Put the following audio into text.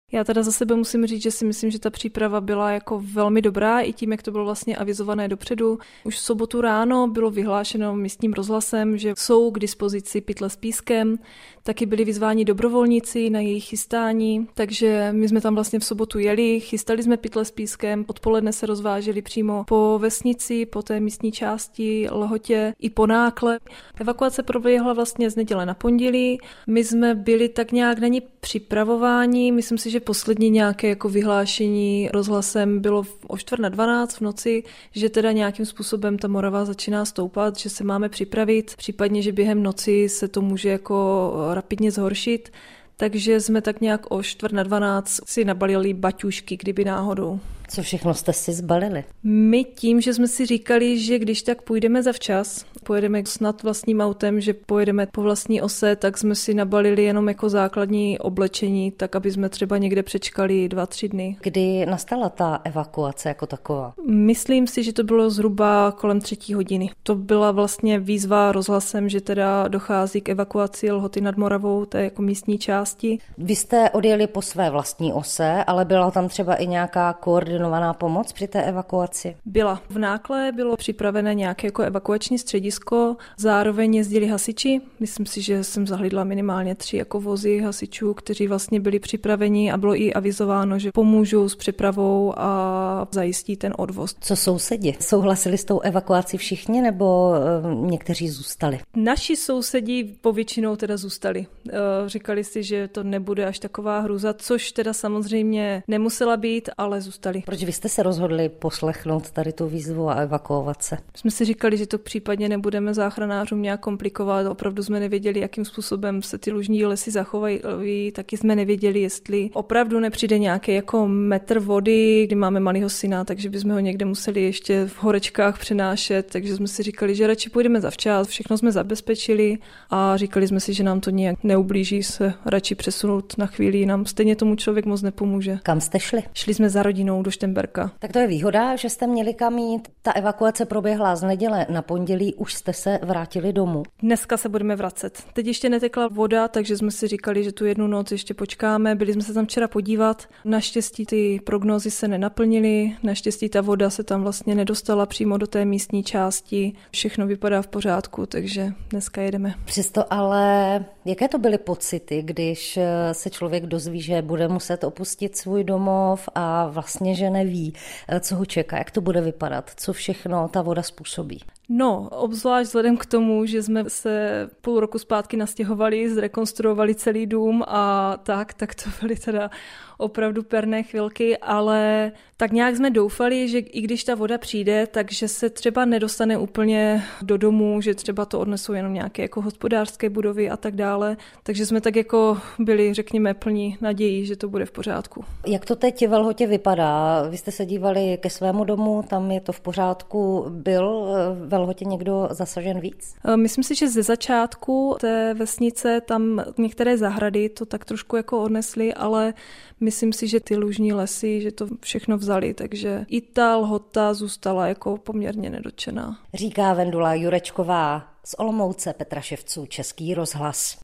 Já teda za sebe musím říct, že si myslím, že ta příprava byla jako velmi dobrá, i tím, jak to bylo vlastně avizované dopředu. Už v sobotu ráno bylo vyhlášeno místním rozhlasem, že jsou k dispozici pytle s pískem, taky byli vyzváni dobrovolníci na jejich chystání, takže my jsme tam vlastně v sobotu jeli, chystali jsme pytle s pískem, odpoledne se rozváželi přímo po vesnici, po té místní části Lhotě i po Nákle. Evakuace proběhla vlastně z neděle na pondělí, my jsme byli tak nějak na ní připravováni, myslím si, že poslední nějaké jako vyhlášení rozhlasem bylo o 11:45 v noci, že teda nějakým způsobem ta Morava začíná stoupat, že se máme připravit, případně, že během noci se to může jako rapidně zhoršit, takže jsme tak nějak o 11:45 si nabalili baťušky, kdyby náhodou. Co všechno jste si zbalili? My tím, že jsme si říkali, že když tak půjdeme zavčas, pojedeme snad vlastním autem, že pojedeme po vlastní ose, tak jsme si nabalili jenom jako základní oblečení, tak aby jsme třeba někde přečkali 2-3 dny. Kdy nastala ta evakuace jako taková? Myslím si, že to bylo zhruba kolem 3 hodiny. To byla vlastně výzva rozhlasem, že teda dochází k evakuaci Lhoty nad Moravou, té jako místní části. Vy jste odjeli po své vlastní ose, ale byla tam třeba i nějaká koordinovaná pomoc při té evakuaci? Byla. V Nákle bylo připravené nějaké jako evakuační středisko, zároveň jezdili hasiči. Myslím si, že jsem zahlídla minimálně 3 jako vozy hasičů, kteří vlastně byli připraveni a bylo i avizováno, že pomůžou s přepravou a zajistí ten odvoz. Co sousedi? Souhlasili s tou evakuací všichni nebo někteří zůstali? Naši sousedi povětšinou teda zůstali. Říkali si, že to nebude až taková hrůza, což teda samozřejmě nemusela být, ale zůstali. Proč vy jste se rozhodli poslechnout tady tu výzvu a evakuovat se? Jsme si říkali, že to případně nebudeme záchranářům nějak komplikovat. Opravdu jsme nevěděli, jakým způsobem se ty lužní lesy zachovají. Taky jsme nevěděli, jestli opravdu nepřijde nějaký jako metr vody, kdy máme malýho syna, takže bychom ho někde museli ještě v horečkách přenášet. Takže jsme si říkali, že radši půjdeme zavčas, všechno jsme zabezpečili a říkali jsme si, že nám to nijak neublíží se radši přesunout na chvíli, nám stejně tomu člověk moc nepomůže. Kam jste šli? Šli jsme za rodinou do Štemberka. Tak to je výhoda, že jste měli kam jít. Ta evakuace proběhla z neděle na pondělí, už jste se vrátili domů. Dneska se budeme vracet. Teď ještě netekla voda, takže jsme si říkali, že tu jednu noc ještě počkáme. Byli jsme se tam včera podívat. Naštěstí ty prognózy se nenaplnily, naštěstí ta voda se tam vlastně nedostala přímo do té místní části. Všechno vypadá v pořádku, takže dneska jedeme. Přesto ale jaké to byly pocity, když se člověk dozví, že bude muset opustit svůj domov a vlastně, že neví, co ho čeká, jak to bude vypadat, co všechno ta voda způsobí? No, obzvlášť vzhledem k tomu, že jsme se půl roku zpátky nastěhovali, zrekonstruovali celý dům a tak to byly teda opravdu perné chvilky, ale tak nějak jsme doufali, že i když ta voda přijde, takže se třeba nedostane úplně do domu, že třeba to odnesou jenom nějaké jako hospodářské budovy a tak dále, takže jsme tak jako byli, řekněme, plní nadějí, že to bude v pořádku. Jak to teď ve Lhotě vypadá? Vy jste se dívali ke svému domu, tam je to v pořádku. Byl ve Lhotě někdo zasažen víc? Myslím si, že ze začátku té vesnice tam některé zahrady to tak trošku jako odnesly, ale myslím si, že ty lužní lesy, že to všechno vzali, takže i ta Lhota zůstala jako poměrně nedotčená. Říká Vendula Jurečková z Olomouce, Petra Ševců, Český rozhlas.